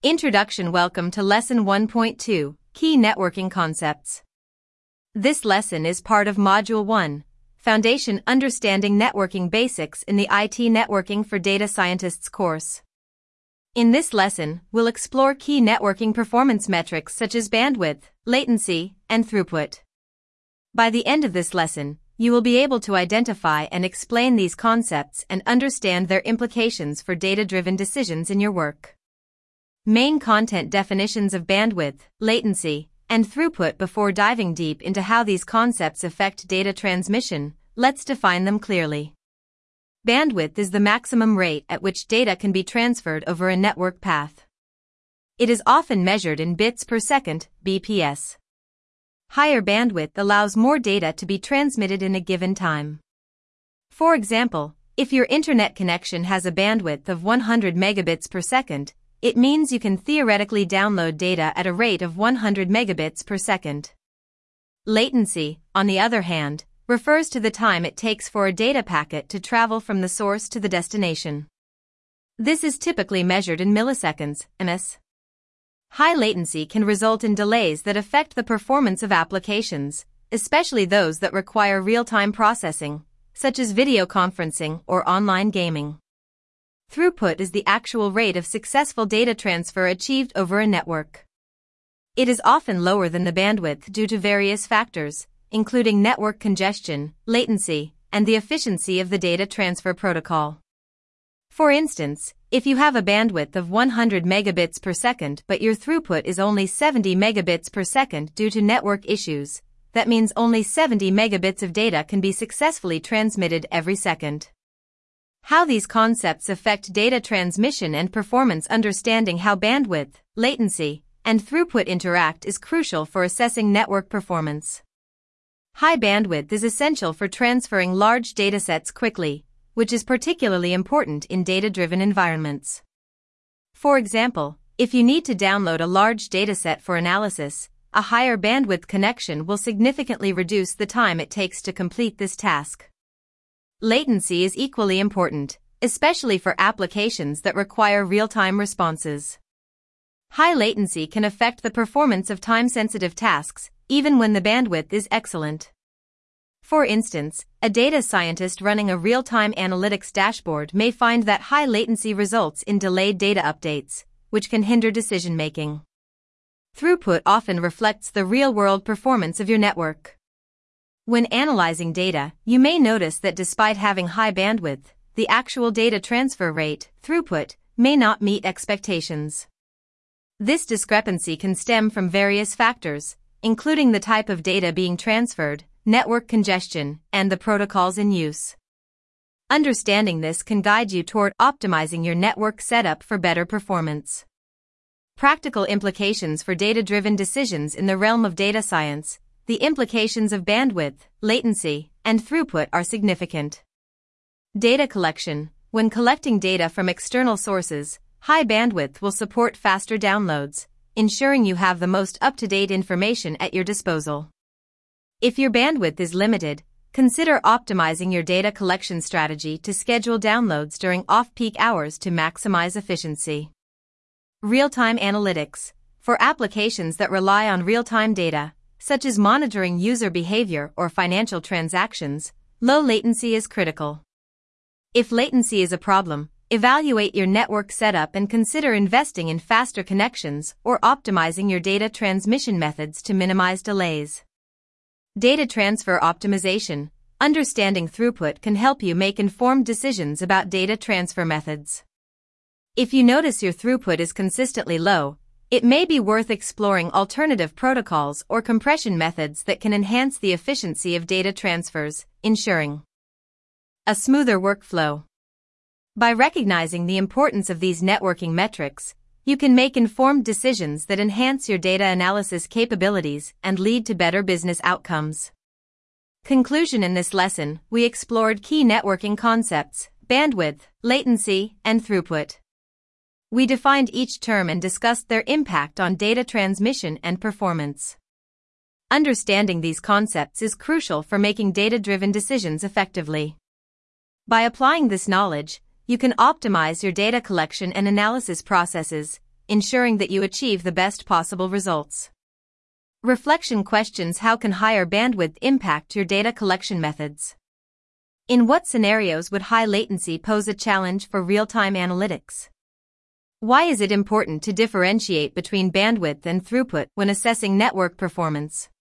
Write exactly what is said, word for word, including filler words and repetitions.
Introduction. Welcome to Lesson one point two, Key Networking Concepts. This lesson is part of Module one, Foundation Understanding Networking Basics in the I T Networking for Data Scientists course. In this lesson, we'll explore key networking performance metrics such as bandwidth, latency, and throughput. By the end of this lesson, you will be able to identify and explain these concepts and understand their implications for data-driven decisions in your work. Main content definitions of bandwidth, latency, and throughput. Before diving deep into how these concepts affect data transmission, let's define them clearly. Bandwidth is the maximum rate at which data can be transferred over a network path. It is often measured in bits per second, B P S. Higher bandwidth allows more data to be transmitted in a given time. For example, if your internet connection has a bandwidth of one hundred megabits per second, it means you can theoretically download data at a rate of one hundred megabits per second. Latency, on the other hand, refers to the time it takes for a data packet to travel from the source to the destination. This is typically measured in milliseconds, M S. High latency can result in delays that affect the performance of applications, especially those that require real-time processing, such as video conferencing or online gaming. Throughput is the actual rate of successful data transfer achieved over a network. It is often lower than the bandwidth due to various factors, including network congestion, latency, and the efficiency of the data transfer protocol. For instance, if you have a bandwidth of one hundred megabits per second but your throughput is only seventy megabits per second due to network issues, that means only seventy megabits of data can be successfully transmitted every second. How these concepts affect data transmission and performance. Understanding how bandwidth, latency, and throughput interact is crucial for assessing network performance. High bandwidth is essential for transferring large datasets quickly, which is particularly important in data-driven environments. For example, if you need to download a large dataset for analysis, a higher bandwidth connection will significantly reduce the time it takes to complete this task. Latency is equally important, especially for applications that require real-time responses. High latency can affect the performance of time-sensitive tasks, even when the bandwidth is excellent. For instance, a data scientist running a real-time analytics dashboard may find that high latency results in delayed data updates, which can hinder decision-making. Throughput often reflects the real-world performance of your network. When analyzing data, you may notice that despite having high bandwidth, the actual data transfer rate, throughput, may not meet expectations. This discrepancy can stem from various factors, including the type of data being transferred, network congestion, and the protocols in use. Understanding this can guide you toward optimizing your network setup for better performance. Practical implications for data-driven decisions. In the realm of data science, the implications of bandwidth, latency, and throughput are significant. Data collection. When collecting data from external sources, high bandwidth will support faster downloads, ensuring you have the most up-to-date information at your disposal. If your bandwidth is limited, consider optimizing your data collection strategy to schedule downloads during off-peak hours to maximize efficiency. Real-time analytics. For applications that rely on real-time data, such as monitoring user behavior or financial transactions, low latency is critical. If latency is a problem, evaluate your network setup and consider investing in faster connections or optimizing your data transmission methods to minimize delays. Data transfer optimization. Understanding throughput can help you make informed decisions about data transfer methods. If you notice your throughput is consistently low, it may be worth exploring alternative protocols or compression methods that can enhance the efficiency of data transfers, ensuring a smoother workflow. By recognizing the importance of these networking metrics, you can make informed decisions that enhance your data analysis capabilities and lead to better business outcomes. Conclusion. In this lesson, we explored key networking concepts, bandwidth, latency, and throughput. We defined each term and discussed their impact on data transmission and performance. Understanding these concepts is crucial for making data-driven decisions effectively. By applying this knowledge, you can optimize your data collection and analysis processes, ensuring that you achieve the best possible results. Reflection questions: how can higher bandwidth impact your data collection methods? In what scenarios would high latency pose a challenge for real-time analytics? Why is it important to differentiate between bandwidth and throughput when assessing network performance?